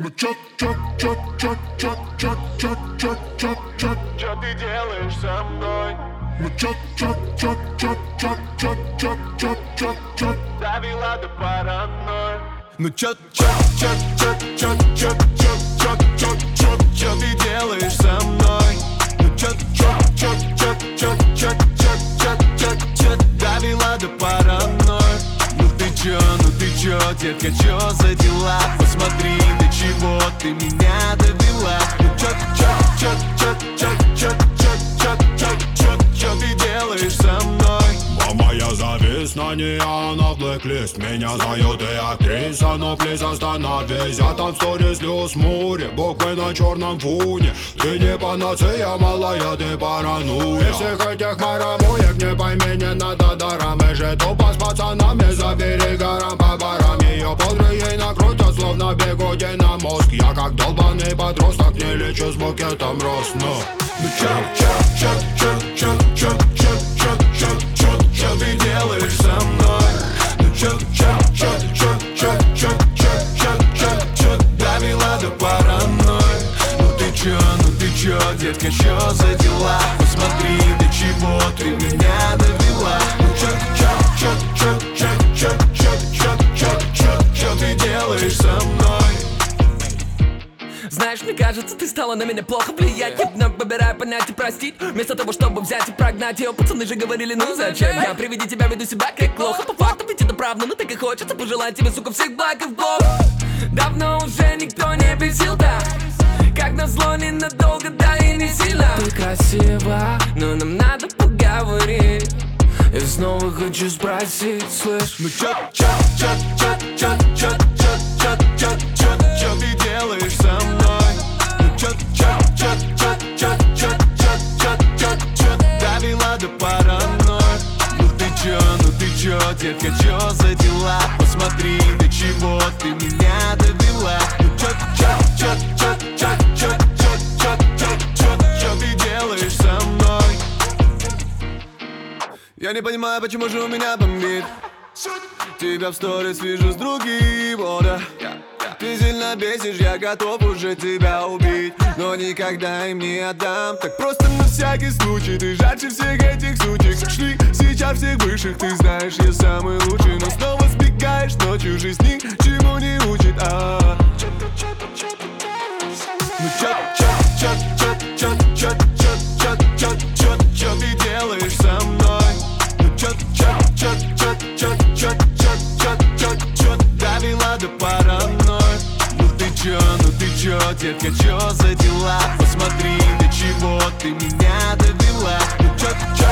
Ну чё ты делаешь со мной? Ну чё довела до паранойи? Ну чё ты делаешь со мной? Ну чё довела до паранойи? Ну ты чё, детка, чё за дела? Посмотри, до чего ты меня довела. Ну чё ты делаешь со мной? Мама, я завис на ней, она в блэк-лист. Меня зовет и актриса, но плиз остановись. Я там сторис слез море, буквы на черном фоне. Ты не панацея, малая, ты паранойя. Из всех этих марамуек, не пойми, не надо даром. Мы же тупо с пацанами за берегаром по барам. Ее подры ей накрутят, словно бегуди на мозг. Я как долбаный подросток, не лечу с букетом роз. Ну чё ты делаешь со мной? Ну чё довела до паранойи? Ну ты чё, детка, чё за дела? Посмотри, до чего ты меня довела. Ну чё ты делаешь со мной? Знаешь, мне кажется, ты стала на меня плохо влиять. Я вновь выбираю понять и простить, вместо того, чтобы взять и прогнать ее. Пацаны же говорили, ну зачем я при виде тебя веду себя как плохо. По факту ведь это правда, но так и хочется пожелать тебе, сука, всех благ и в бок. Давно уже никто не бесил так, как назло ненадолго, да и не сильно. Ты красива, но нам надо поговорить. И снова хочу спросить, слышь, ну чё ты делаешь со мной? Ну чё довела до паранойи? Ну ты чё, детка, чё за дела? Посмотри, до чего ты меня довела. Ну чё ты делаешь со мной? Я не понимаю, почему же у меня бомбит. Тебя в сторис вижу с другим, о да. Ты сильно бесишь, я готов уже тебя убить, но никогда им не отдам. Так просто на всякий случай, ты жарче всех этих сучек. Шли сейчас всех высших, ты знаешь, я самый лучший. Но снова сбегаешь ночью, жизнь ничему не учит. Ну чё ты делаешь со мной? Ну чё довела до паранойи? Ну ты чё, детка, чё за дела? Посмотри, до чего ты меня довела. Ну чё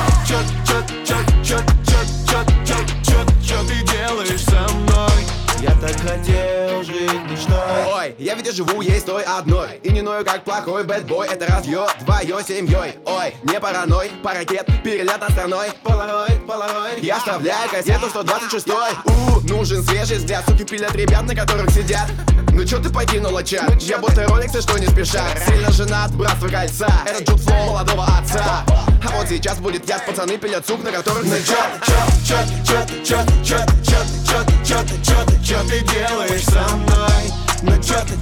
ты делаешь со мной? Я так хотел жить мечтой. Ой, я ведь и живу, есть той одной. И не ною, как плохой бэтбой. Это разъё твоей семьей. Ой, не параной, паракет, перелет над страной. Полароид. Я вставляю кассету 126-й. Нужен свежий взгляд. Суки пилят ребят, на которых сидят. Ну чё ты покинула чат? Я будто роликсы, что не спешат. Сильно женат, братство кольца. Это Джуд Флоу молодого отца. А вот сейчас будет яд, пацаны пилят сук, на которых начат. Чё ты делаешь со мной? Ну чё ты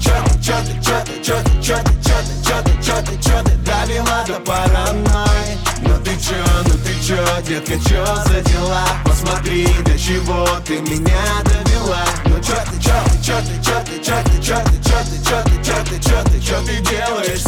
довела до паранойи? Ну ты чё, детка, чё за дела? Посмотри, до чего ты меня довела. Ну чё ты делаешь